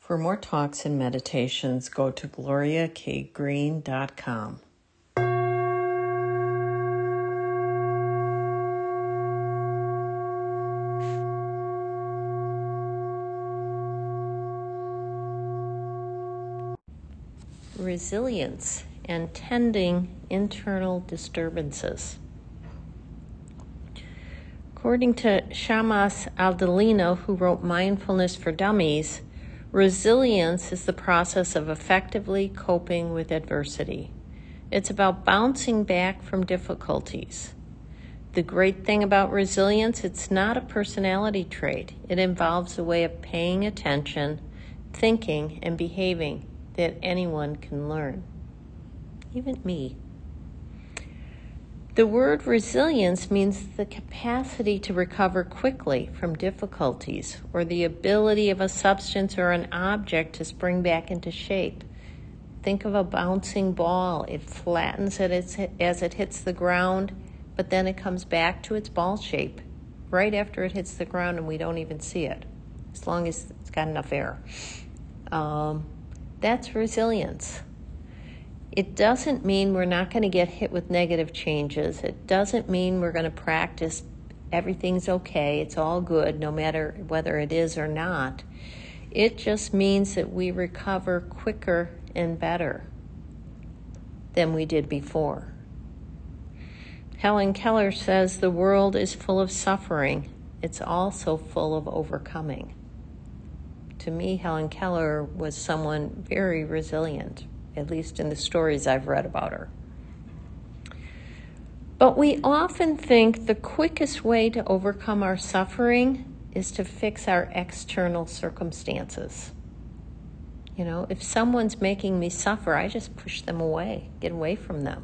For more talks and meditations, go to gloriakgreen.com. Resilience and tending internal disturbances. According to Shamas Aldalino, who wrote Mindfulness for Dummies, resilience is the process of effectively coping with adversity. It's about bouncing back from difficulties. The great thing about resilience, it's not a personality trait. It involves a way of paying attention, thinking, and behaving that anyone can learn, even me. The word resilience means the capacity to recover quickly from difficulties, or the ability of a substance or an object to spring back into shape. Think of a bouncing ball. It flattens as it hits the ground, but then it comes back to its ball shape right after it hits the ground, and we don't even see it, as long as it's got enough air. That's resilience. It doesn't mean we're not going to get hit with negative changes. It doesn't mean we're going to practice everything's okay, it's all good, no matter whether it is or not. It just means that we recover quicker and better than we did before. Helen Keller says the world is full of suffering. It's also full of overcoming. To me, Helen Keller was someone very resilient, at least in the stories I've read about her. But we often think the quickest way to overcome our suffering is to fix our external circumstances. You know, if someone's making me suffer, I just push them away, get away from them.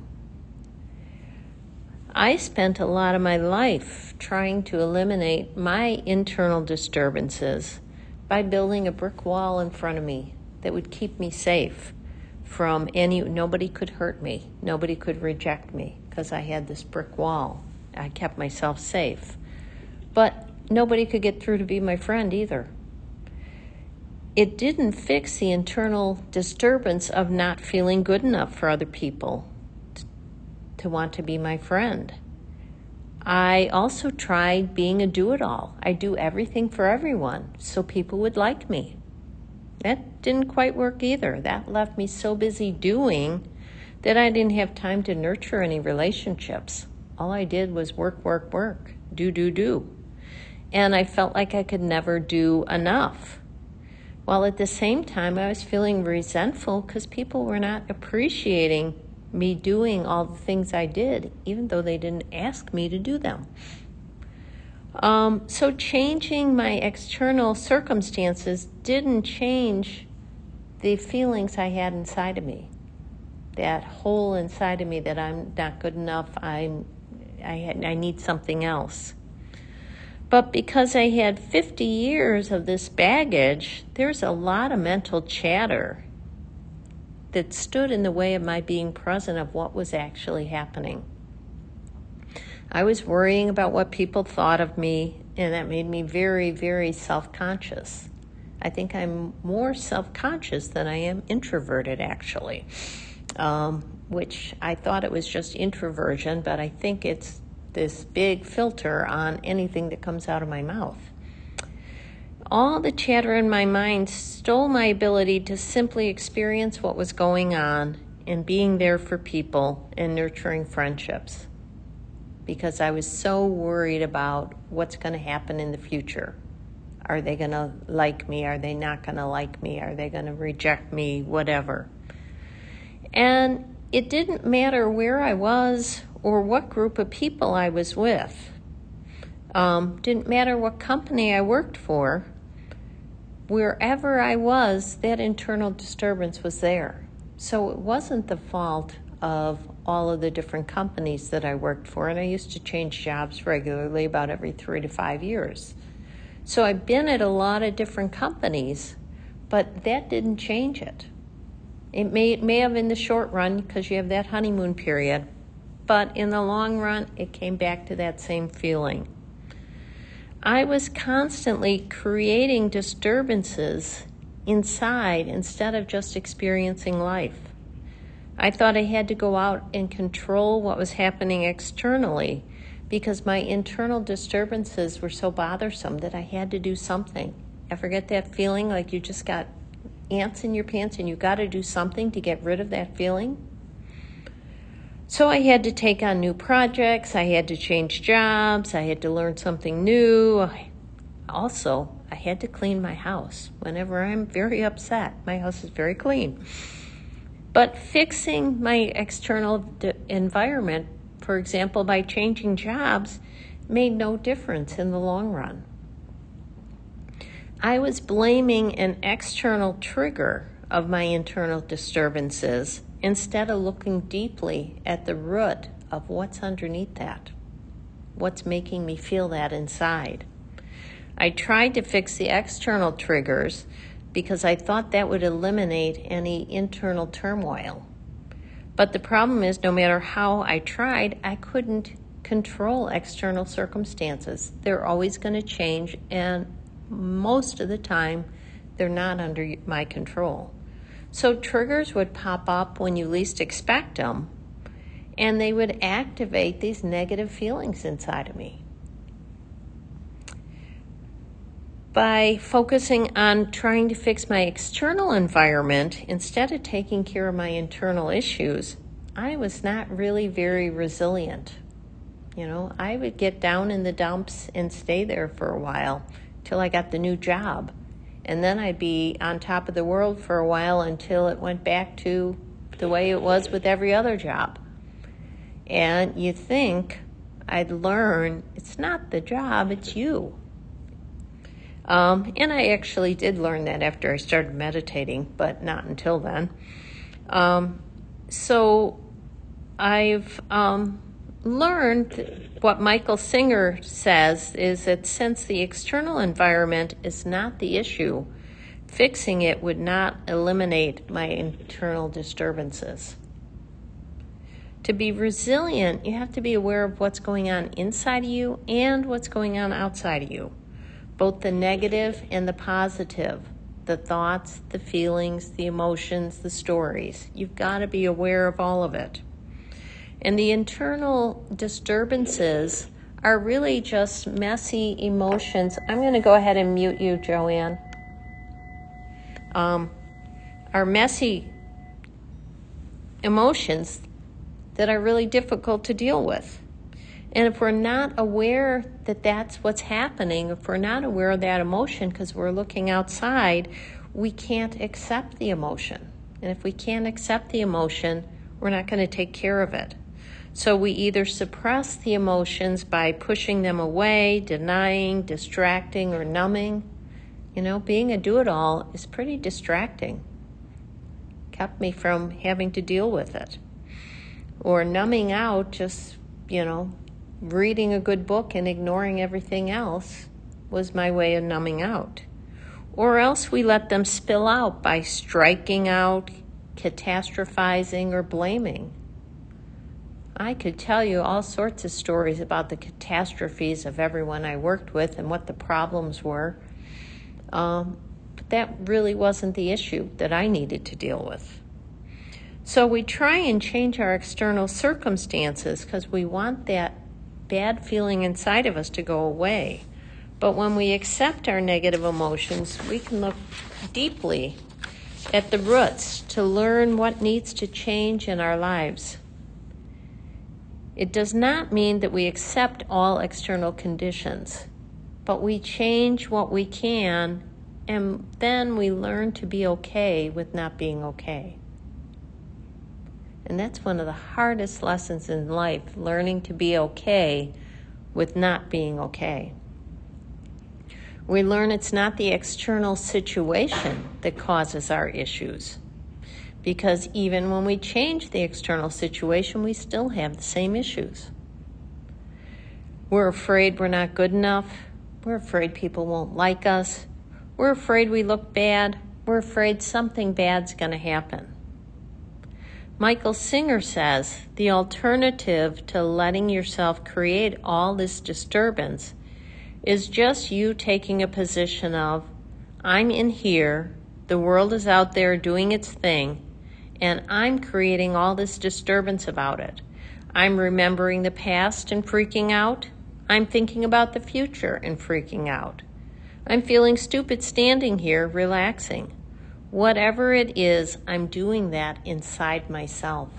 I spent a lot of my life trying to eliminate my internal disturbances by building a brick wall in front of me that would keep me safe from nobody could hurt me, nobody could reject me, because I had this brick wall. I kept myself safe. But nobody could get through to be my friend either. It didn't fix the internal disturbance of not feeling good enough for other people to want to be my friend. I also tried being a do-it-all. I do everything for everyone so people would like me. That didn't quite work either. That left me so busy doing that I didn't have time to nurture any relationships. All I did was work, do. And I felt like I could never do enough. While at the same time, I was feeling resentful because people were not appreciating me doing all the things I did, even though they didn't ask me to do them. So changing my external circumstances didn't change the feelings I had inside of me. That hole inside of me that I'm not good enough, I need something else. But because I had 50 years of this baggage, there's a lot of mental chatter that stood in the way of my being present of what was actually happening. I was worrying about what people thought of me, and that made me very, very self-conscious. I think I'm more self-conscious than I am introverted, actually, which I thought it was just introversion, but I think it's this big filter on anything that comes out of my mouth. All the chatter in my mind stole my ability to simply experience what was going on and being there for people and nurturing friendships, because I was so worried about what's going to happen in the future. Are they going to like me? Are they not going to like me? Are they going to reject me? Whatever. And it didn't matter where I was or what group of people I was with. Didn't matter what company I worked for. Wherever I was, that internal disturbance was there. So it wasn't the fault of all of the different companies that I worked for, and I used to change jobs regularly, about every 3 to 5 years. So I've been at a lot of different companies, but that didn't change it. It may have in the short run, because you have that honeymoon period, but in the long run, it came back to that same feeling. I was constantly creating disturbances inside instead of just experiencing life. I thought I had to go out and control what was happening externally because my internal disturbances were so bothersome that I had to do something. Ever get that feeling like you just got ants in your pants and you got to do something to get rid of that feeling? So I had to take on new projects, I had to change jobs, I had to learn something new. I had to clean my house. Whenever I'm very upset, my house is very clean. But fixing my external environment, for example, by changing jobs, made no difference in the long run. I was blaming an external trigger of my internal disturbances instead of looking deeply at the root of what's underneath that, what's making me feel that inside. I tried to fix the external triggers because I thought that would eliminate any internal turmoil. But the problem is, no matter how I tried, I couldn't control external circumstances. They're always going to change, and most of the time, they're not under my control. So triggers would pop up when you least expect them, and they would activate these negative feelings inside of me. By focusing on trying to fix my external environment instead of taking care of my internal issues, I was not really very resilient. I would get down in the dumps and stay there for a while till I got the new job. And then I'd be on top of the world for a while until it went back to the way it was with every other job. And you think I'd learn, it's not the job, it's you. And I actually did learn that after I started meditating, but not until then. So I've learned what Michael Singer says is that since the external environment is not the issue, fixing it would not eliminate my internal disturbances. To be resilient, you have to be aware of what's going on inside of you and what's going on outside of you, both the negative and the positive, the thoughts, the feelings, the emotions, the stories. You've got to be aware of all of it. And the internal disturbances are really just messy emotions. I'm going to go ahead and mute you, Joanne. Are messy emotions that are really difficult to deal with. And if we're not aware that that's what's happening, if we're not aware of that emotion because we're looking outside, we can't accept the emotion. And if we can't accept the emotion, we're not going to take care of it. So we either suppress the emotions by pushing them away, denying, distracting, or numbing. Being a do-it-all is pretty distracting. Kept me from having to deal with it. Or numbing out, just, reading a good book and ignoring everything else was my way of numbing out. Or else we let them spill out by striking out, catastrophizing, or blaming. I could tell you all sorts of stories about the catastrophes of everyone I worked with and what the problems were. But that really wasn't the issue that I needed to deal with. So we try and change our external circumstances because we want that bad feeling inside of us to go away. But when we accept our negative emotions, we can look deeply at the roots to learn what needs to change in our lives. It does not mean that we accept all external conditions, but we change what we can, and then we learn to be okay with not being okay. And that's one of the hardest lessons in life, learning to be okay with not being okay. We learn it's not the external situation that causes our issues. Because even when we change the external situation, we still have the same issues. We're afraid we're not good enough. We're afraid people won't like us. We're afraid we look bad. We're afraid something bad's going to happen. Michael Singer says the alternative to letting yourself create all this disturbance is just you taking a position of, I'm in here The world is out there doing its thing, and I'm creating all this disturbance about it. I'm remembering the past and freaking out. I'm thinking about the future and freaking out. I'm feeling stupid standing here, relaxing. Whatever it is, I'm doing that inside myself.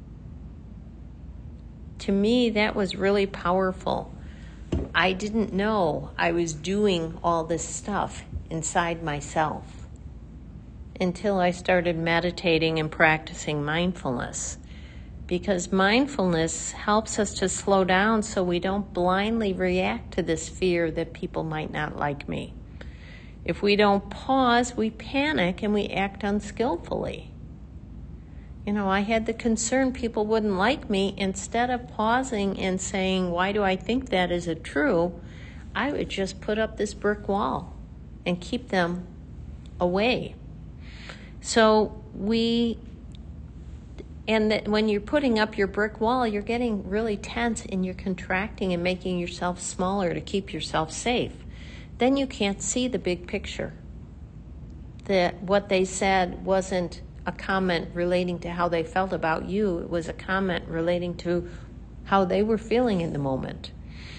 To me, that was really powerful. I didn't know I was doing all this stuff inside myself until I started meditating and practicing mindfulness. Because mindfulness helps us to slow down so we don't blindly react to this fear that people might not like me. If we don't pause, we panic and we act unskillfully. I had the concern people wouldn't like me. Instead of pausing and saying, why do I think that? Is it true? I would just put up this brick wall and keep them away. So when you're putting up your brick wall, you're getting really tense and you're contracting and making yourself smaller to keep yourself safe. Then you can't see the big picture. That what they said wasn't a comment relating to how they felt about you. It was a comment relating to how they were feeling in the moment.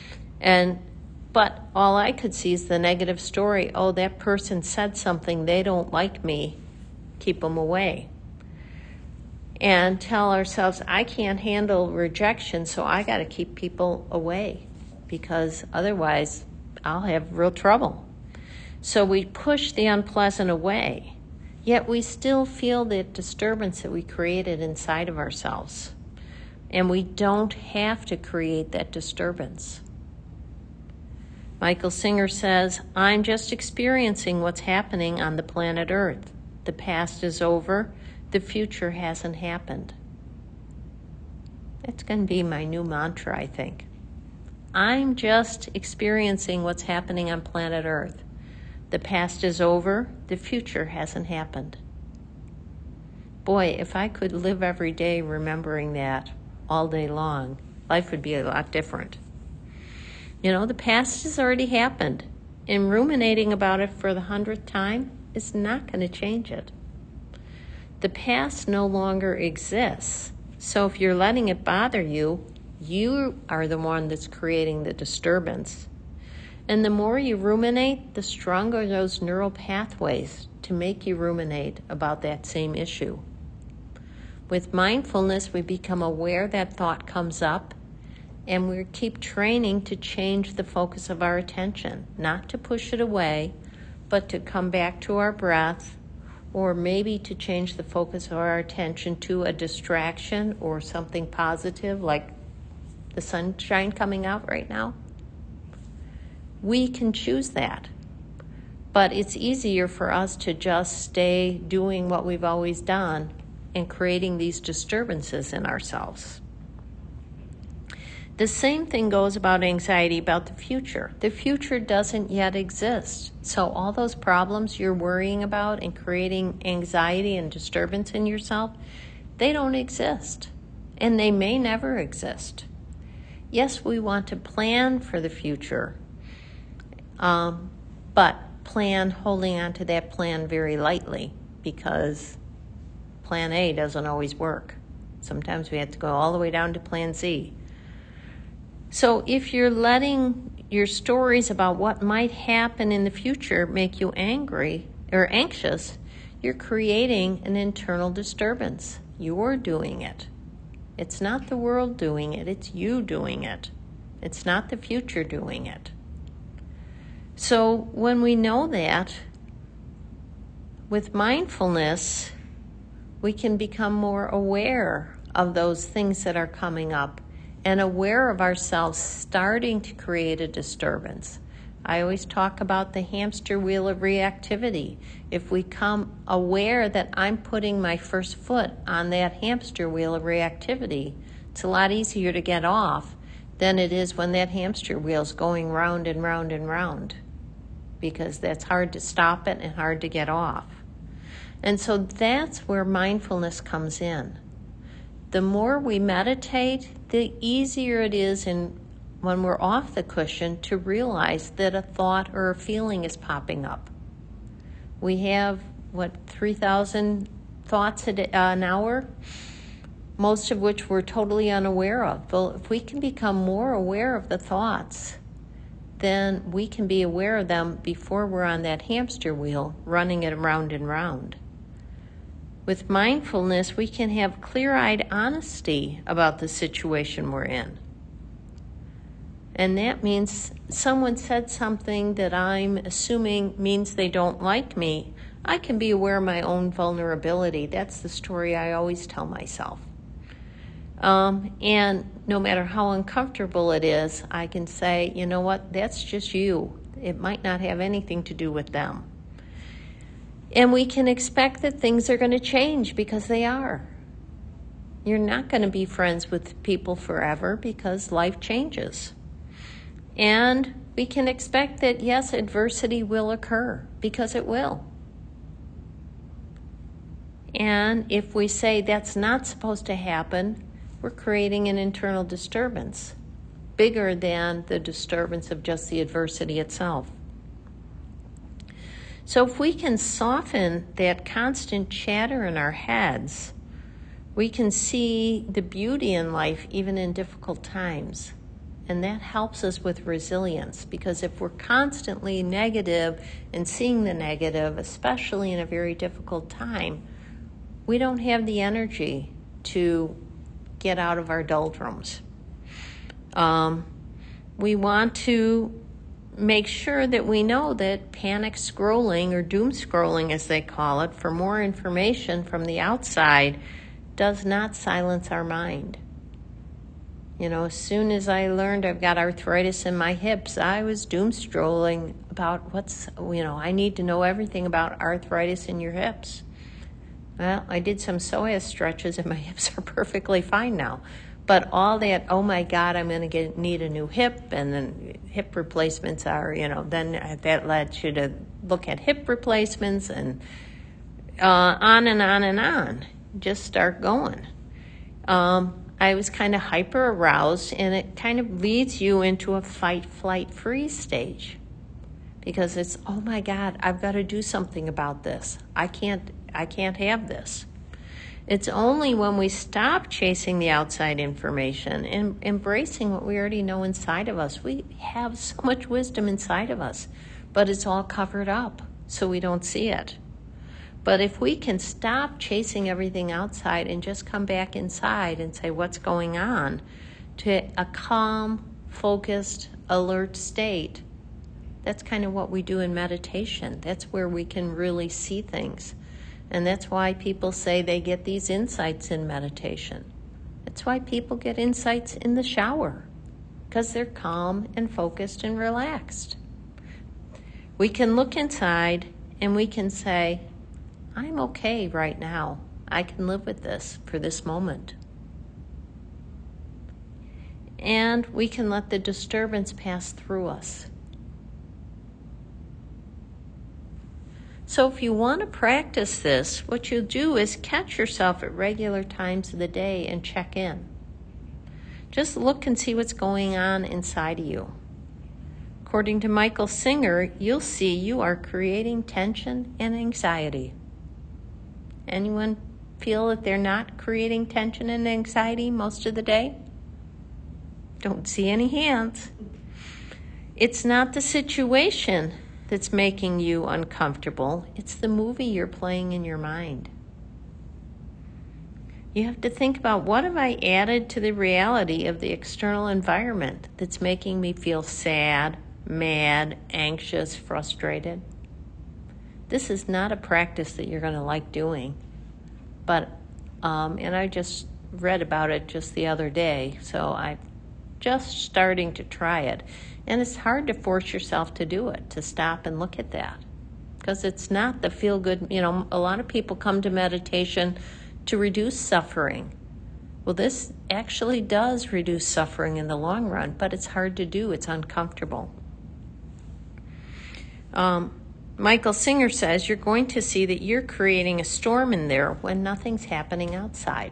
But all I could see is the negative story. Oh, that person said something. They don't like me. Keep them away. And tell ourselves, I can't handle rejection, so I got to keep people away because otherwise I'll have real trouble. So we push the unpleasant away, yet we still feel the disturbance that we created inside of ourselves. And we don't have to create that disturbance. Michael Singer says, I'm just experiencing what's happening on the planet Earth. The past is over. The future hasn't happened. That's going to be my new mantra, I think. I'm just experiencing what's happening on planet Earth. The past is over. The future hasn't happened. Boy, if I could live every day remembering that all day long, life would be a lot different. The past has already happened, and ruminating about it for the 100th time is not going to change it. The past no longer exists. So if you're letting it bother you, you are the one that's creating the disturbance. And the more you ruminate, the stronger those neural pathways to make you ruminate about that same issue. With mindfulness, we become aware that thought comes up, and we keep training to change the focus of our attention, not to push it away, but to come back to our breath, or maybe to change the focus of our attention to a distraction or something positive like the sunshine coming out right now. We can choose that. But it's easier for us to just stay doing what we've always done and creating these disturbances in ourselves. The same thing goes about anxiety about the future. The future doesn't yet exist. So all those problems you're worrying about and creating anxiety and disturbance in yourself, they don't exist. And they may never exist. Yes, we want to plan for the future, but plan holding on to that plan very lightly because plan A doesn't always work. Sometimes we have to go all the way down to plan Z. So if you're letting your stories about what might happen in the future make you angry or anxious, you're creating an internal disturbance. You're doing it. It's not the world doing it, it's you doing it. It's not the future doing it. So when we know that, with mindfulness, we can become more aware of those things that are coming up and aware of ourselves starting to create a disturbance. I always talk about the hamster wheel of reactivity. If we come aware that I'm putting my first foot on that hamster wheel of reactivity, it's a lot easier to get off than it is when that hamster wheel's going round and round and round, because that's hard to stop it and hard to get off. And so that's where mindfulness comes in. The more we meditate, the easier it is when we're off the cushion to realize that a thought or a feeling is popping up. We have 3,000 thoughts an hour, most of which we're totally unaware of. Well, if we can become more aware of the thoughts, then we can be aware of them before we're on that hamster wheel, running it round and round. With mindfulness, we can have clear-eyed honesty about the situation we're in. And that means someone said something that I'm assuming means they don't like me. I can be aware of my own vulnerability. That's the story I always tell myself. And no matter how uncomfortable it is, I can say, you know what, that's just you. It might not have anything to do with them. And we can expect that things are going to change because they are. You're not going to be friends with people forever because life changes. And we can expect that, yes, adversity will occur because it will. And if we say that's not supposed to happen, we're creating an internal disturbance bigger than the disturbance of just the adversity itself. So if we can soften that constant chatter in our heads, we can see the beauty in life even in difficult times. And that helps us with resilience, because if we're constantly negative and seeing the negative, especially in a very difficult time, we don't have the energy to get out of our doldrums. We want to make sure that we know that panic scrolling, or doom scrolling as they call it, for more information from the outside does not silence our mind. You know, as soon as I learned I've got arthritis in my hips, I was doom scrolling about I need to know everything about arthritis in your hips. Well, I did some psoas stretches and my hips are perfectly fine now. But all that, oh my God, I'm going to need a new hip, and then hip replacements are, then that led you to look at hip replacements, and on and on and on. Just start going. I was kind of hyper aroused, and it kind of leads you into a fight, flight, freeze stage, because it's, oh my God, I've got to do something about this. I can't have this. It's only when we stop chasing the outside information and embracing what we already know inside of us. We have so much wisdom inside of us, but it's all covered up, so we don't see it. But if we can stop chasing everything outside and just come back inside and say, what's going on, to a calm, focused, alert state, that's kind of what we do in meditation. That's where we can really see things. And that's why people say they get these insights in meditation. That's why people get insights in the shower, because they're calm and focused and relaxed. We can look inside and we can say, I'm okay right now. I can live with this for this moment. And we can let the disturbance pass through us. So if you want to practice this, what you'll do is catch yourself at regular times of the day and check in. Just look and see what's going on inside of you. According to Michael Singer, you'll see you are creating tension and anxiety. Anyone feel that they're not creating tension and anxiety most of the day? Don't see any hands. It's not the situation that's making you uncomfortable. It's the movie you're playing in your mind. You have to think about, what have I added to the reality of the external environment that's making me feel sad, mad, anxious, frustrated? This is not a practice that you're going to like doing. But, and I just read about it just the other day, so I'm just starting to try it. And it's hard to force yourself to do it, to stop and look at that. Because it's not the feel-good, a lot of people come to meditation to reduce suffering. Well, this actually does reduce suffering in the long run, but it's hard to do. It's uncomfortable. Michael Singer says you're going to see that you're creating a storm in there when nothing's happening outside.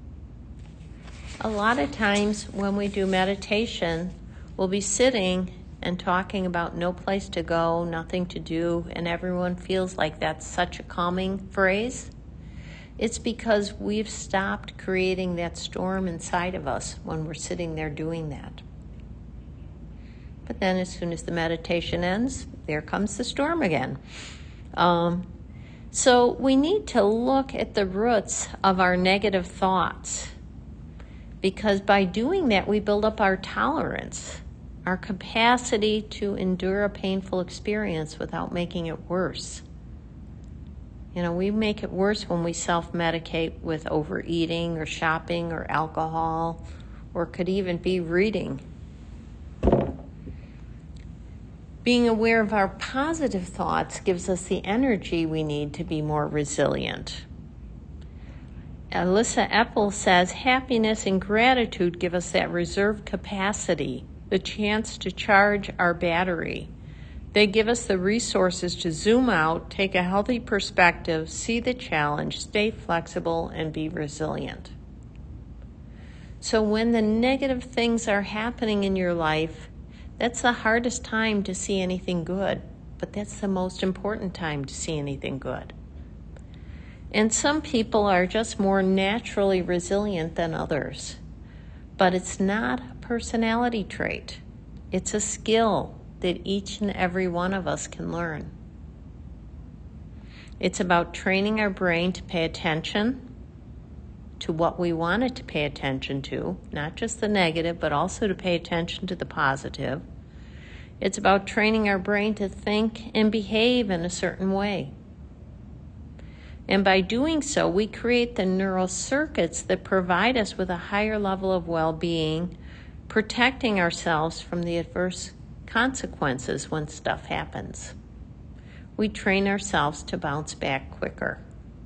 A lot of times when we do meditation, we'll be sitting and talking about no place to go, nothing to do, and everyone feels like that's such a calming phrase, it's because we've stopped creating that storm inside of us when we're sitting there doing that. But then as soon as the meditation ends, there comes the storm again. So we need to look at the roots of our negative thoughts, because by doing that, we build up our tolerance, our capacity to endure a painful experience without making it worse. We make it worse when we self-medicate with overeating or shopping or alcohol, or could even be reading. Being aware of our positive thoughts gives us the energy we need to be more resilient. Alyssa Epple says, happiness and gratitude give us that reserve capacity, the chance to charge our battery. They give us the resources to zoom out, take a healthy perspective, see the challenge, stay flexible, and be resilient. So when the negative things are happening in your life, that's the hardest time to see anything good, but that's the most important time to see anything good. And some people are just more naturally resilient than others. But it's not a personality trait. It's a skill that each and every one of us can learn. It's about training our brain to pay attention to what we want it to pay attention to, not just the negative, but also to pay attention to the positive. It's about training our brain to think and behave in a certain way. And by doing so, we create the neural circuits that provide us with a higher level of well-being, protecting ourselves from the adverse consequences when stuff happens. We train ourselves to bounce back quicker.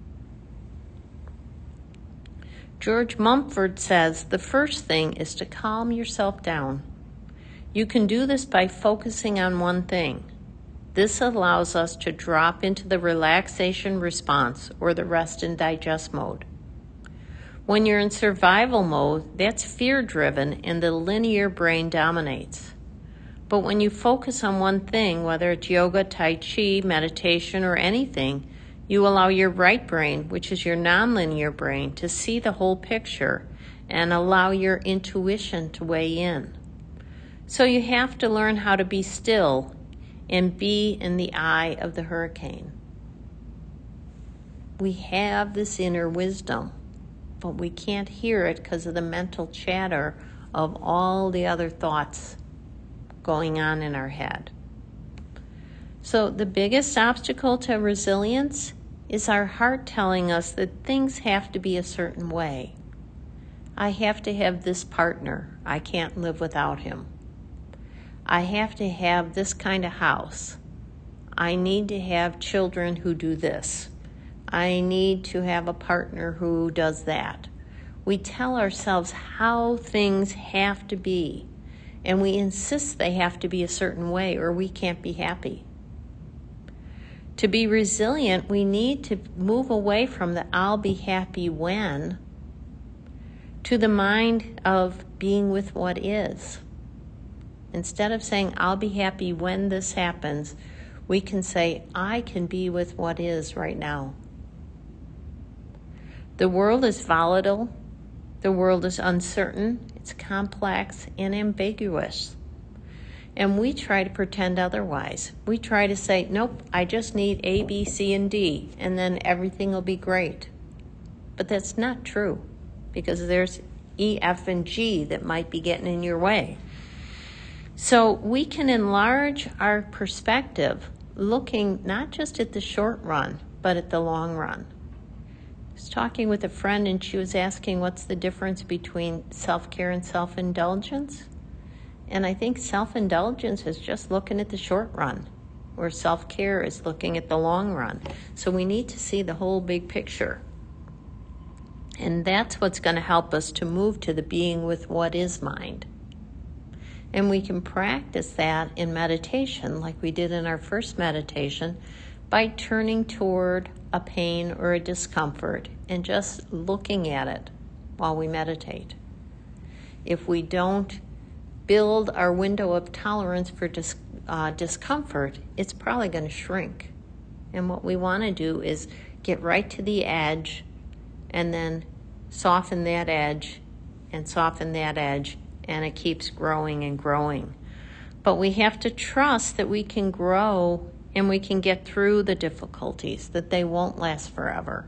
George Mumford says, the first thing is to calm yourself down. You can do this by focusing on one thing. This allows us to drop into the relaxation response or the rest and digest mode. When you're in survival mode, that's fear-driven and the linear brain dominates. But when you focus on one thing, whether it's yoga, tai chi, meditation, or anything, you allow your right brain, which is your nonlinear brain, to see the whole picture and allow your intuition to weigh in. So you have to learn how to be still and be in the eye of the hurricane. We have this inner wisdom, but we can't hear it because of the mental chatter of all the other thoughts going on in our head. So the biggest obstacle to resilience is our heart telling us that things have to be a certain way. I have to have this partner. I can't live without him. I have to have this kind of house. I need to have children who do this. I need to have a partner who does that. We tell ourselves how things have to be, and we insist they have to be a certain way or we can't be happy. To be resilient, we need to move away from the I'll be happy when to the mind of being with what is. Instead of saying, I'll be happy when this happens, we can say, I can be with what is right now. The world is volatile. The world is uncertain. It's complex and ambiguous. And we try to pretend otherwise. We try to say, nope, I just need A, B, C, and D, and then everything will be great. But that's not true, because there's E, F, and G that might be getting in your way. So we can enlarge our perspective, looking not just at the short run, but at the long run. I was talking with a friend, and she was asking what's the difference between self-care and self-indulgence. And I think self-indulgence is just looking at the short run, where self-care is looking at the long run. So we need to see the whole big picture. And that's what's going to help us to move to the being with what is mind. And we can practice that in meditation, like we did in our first meditation, by turning toward a pain or a discomfort and just looking at it while we meditate. If we don't build our window of tolerance for discomfort, it's probably going to shrink. And what we want to do is get right to the edge and then soften that edge and soften that edge, and it keeps growing and growing. But we have to trust that we can grow and we can get through the difficulties, that they won't last forever.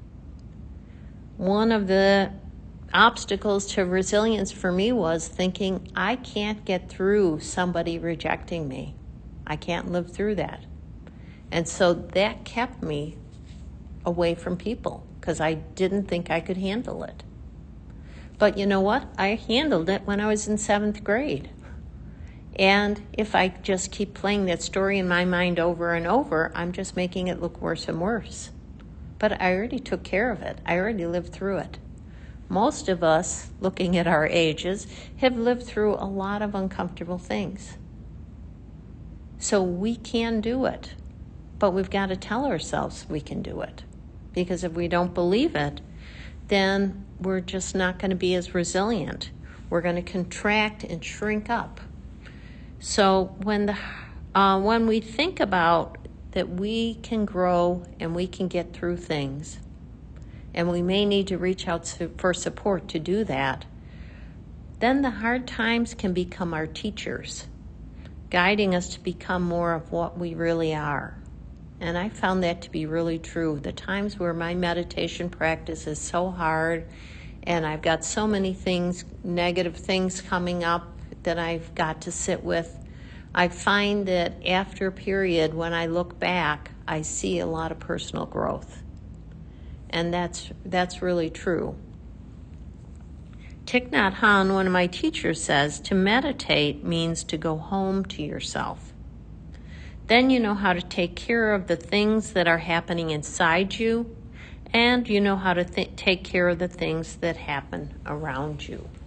One of the obstacles to resilience for me was thinking, I can't get through somebody rejecting me. I can't live through that. And so that kept me away from people because I didn't think I could handle it. But you know what? I handled it when I was in 7th grade. And if I just keep playing that story in my mind over and over, I'm just making it look worse and worse. But I already took care of it. I already lived through it. Most of us, looking at our ages, have lived through a lot of uncomfortable things. So we can do it, but we've got to tell ourselves we can do it. Because if we don't believe it, then we're just not going to be as resilient. We're going to contract and shrink up. So when we think about that we can grow and we can get through things, and we may need to reach out for support to do that, then the hard times can become our teachers, guiding us to become more of what we really are. And I found that to be really true. The times where my meditation practice is so hard and I've got so many things, negative things coming up that I've got to sit with, I find that after a period, when I look back, I see a lot of personal growth. And that's really true. Thich Nhat Hanh, one of my teachers, says to meditate means to go home to yourself. Then you know how to take care of the things that are happening inside you, and you know how to take care of the things that happen around you.